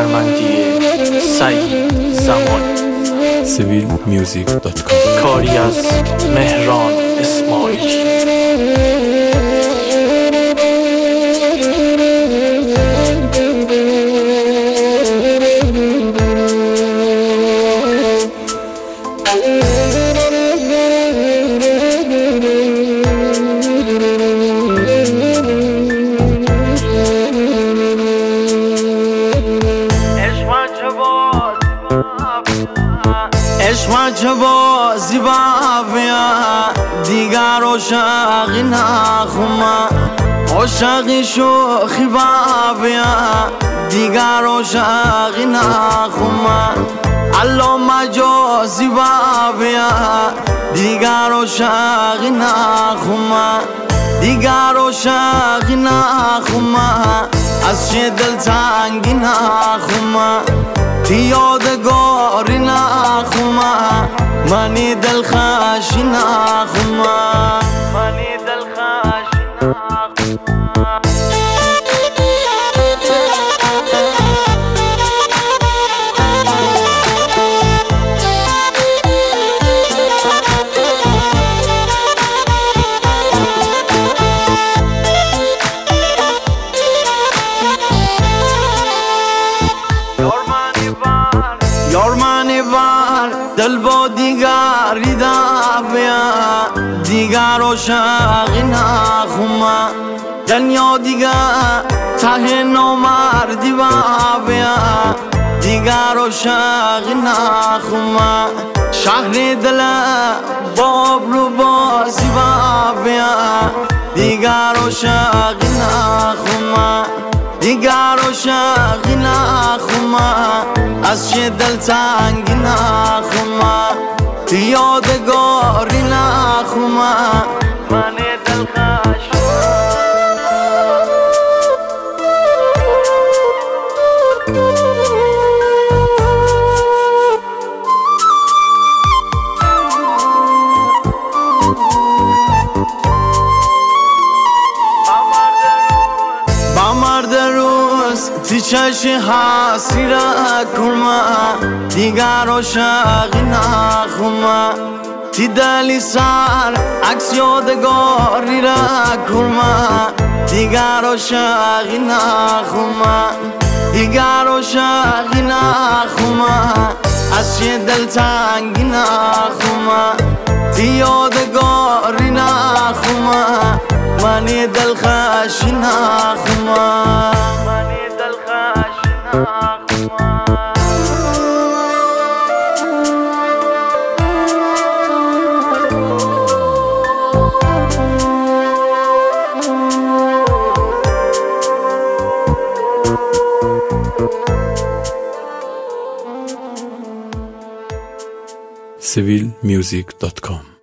هنرمندی سعید زمانی. civilmusic.com. کاری از مهران اسماعیلی. عشق چه بازی بابیا دیگر عاشقی نخوما عاشقی شوخی بابیا دیگر عاشقی نخوما الله مجازی بابیا دیگر عاشقی نخوما دیگر عاشقی نخوما از چه دل تنگی نخوما یادگاری نخوما منی دل خشی نخوما منی دل خشی نخوما یار منی بر دل با دیگری دفیا دیگر عاشقی نخوما دنیا دیگر ته نامردی بابیا دیگر عاشقی نخوما شهر دل باب رو بازی بابیا دیگر عاشقی نخوما دیگر عاشقی نخوما از چه دل تنگی نخوما یادگاری نخوما من دل خشی تی چشی حسی را کما دیگر عاشقی نخوما تی دلی سر عکس یادگاری را کما دیگر عاشقی نخوما دیگر عاشقی نخوما از چه دل تنگی نخوما تی یادگاری نخوما منی دل خشی نخوما civilmusic.com.